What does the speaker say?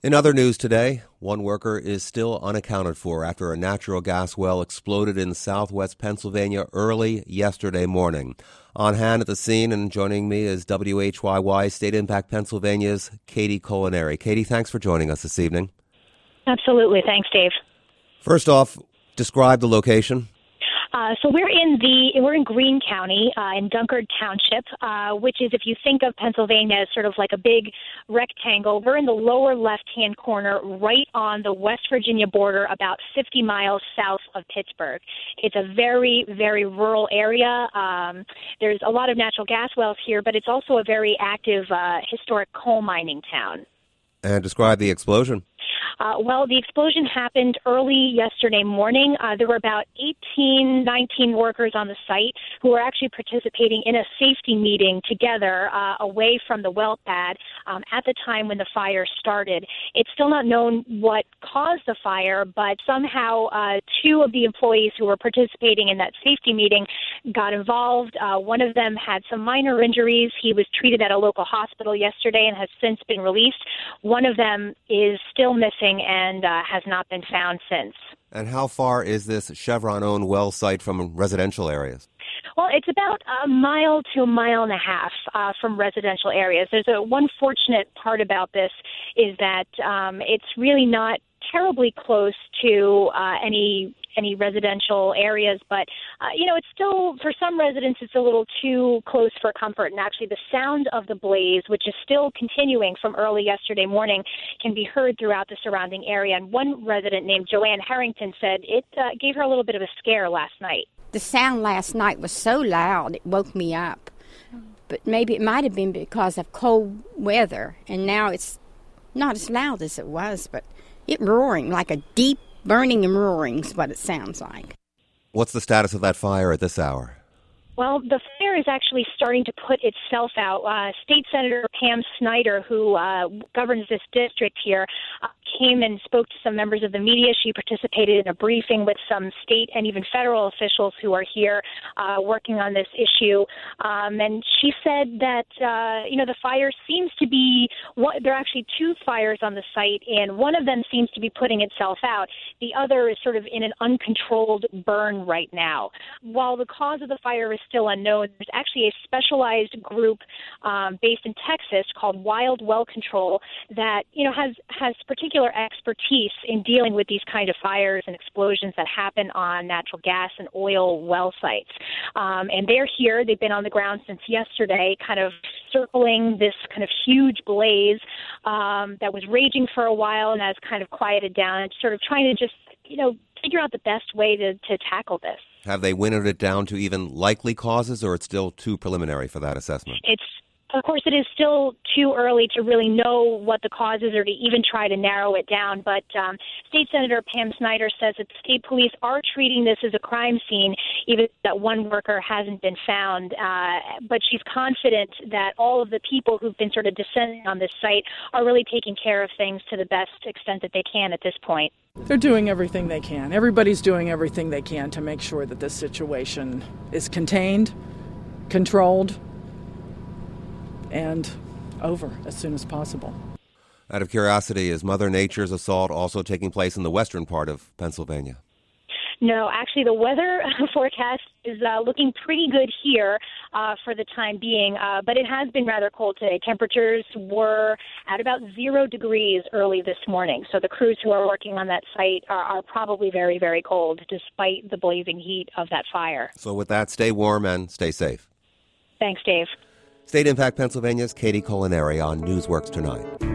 In other news today, one worker is still unaccounted for after a natural gas well exploded in southwest Pennsylvania early yesterday morning. On hand at the scene and joining me is WHYY State Impact Pennsylvania's Katie Culinary. Katie, thanks for joining us this evening. Absolutely. Thanks, Dave. First off, describe the location. So we're in Greene County, in Dunkard Township, which is, if you think of Pennsylvania as sort of like a big rectangle, we're in the lower left-hand corner, right on the West Virginia border, about 50 miles south of Pittsburgh. It's a very, very rural area. There's a lot of natural gas wells here, but it's also a very active, historic coal mining town. And describe the explosion. Well, the explosion happened early yesterday morning. There were about 19 workers on the site who were actually participating in a safety meeting together away from the well pad at the time when the fire started. It's still not known what caused the fire, but somehow two of the employees who were participating in that safety meeting got involved. One of them had some minor injuries. He was treated at a local hospital yesterday and has since been released. One of them is still missing and has not been found since. And how far is this Chevron-owned well site from residential areas? Well, it's about a mile to a mile and a half from residential areas. There's one fortunate part about this is that it's really not terribly close to any residential areas, but it's still, for some residents, it's a little too close for comfort. And actually, the sound of the blaze, which is still continuing from early yesterday morning, can be heard throughout the surrounding area. And one resident named Joanne Harrington said it gave her a little bit of a scare last night. The sound last night was so loud it woke me up. But maybe it might have been because of cold weather, and now it's not as loud as it was, but it roaring like a deep burning and roaring is what it sounds like. What's the status of that fire at this hour? Well, the fire is actually starting to put itself out. State Senator Pam Snyder, who governs this district here, came and spoke to some members of the media. She participated in a briefing with some state and even federal officials who are here working on this issue. And she said that, the fire seems to be, there are actually two fires on the site, and one of them seems to be putting itself out. The other is sort of in an uncontrolled burn right now. While the cause of the fire is still unknown, there's actually a specialized group based in Texas called Wild Well Control that, has particular expertise in dealing with these kind of fires and explosions that happen on natural gas and oil well sites. And they're here. They've been on the ground since yesterday, kind of circling this kind of huge blaze that was raging for a while and has kind of quieted down, sort of trying to just, figure out the best way to tackle this. Have they winnowed it down to even likely causes, or it's still too preliminary for that assessment? Of course, it is still too early to really know what the cause is or to even try to narrow it down. But State Senator Pam Snyder says that the state police are treating this as a crime scene, even that one worker hasn't been found. But she's confident that all of the people who've been sort of descending on this site are really taking care of things to the best extent that they can at this point. They're doing everything they can. Everybody's doing everything they can to make sure that this situation is contained, controlled, and over as soon as possible. Out of curiosity, is Mother Nature's assault also taking place in the western part of Pennsylvania? No, actually the weather forecast is looking pretty good here for the time being, but it has been rather cold today. Temperatures were at about 0 degrees early this morning, so the crews who are working on that site are probably very, very cold despite the blazing heat of that fire. So with that, stay warm and stay safe. Thanks, Dave. State Impact Pennsylvania's Katie Culinary on Newsworks Tonight.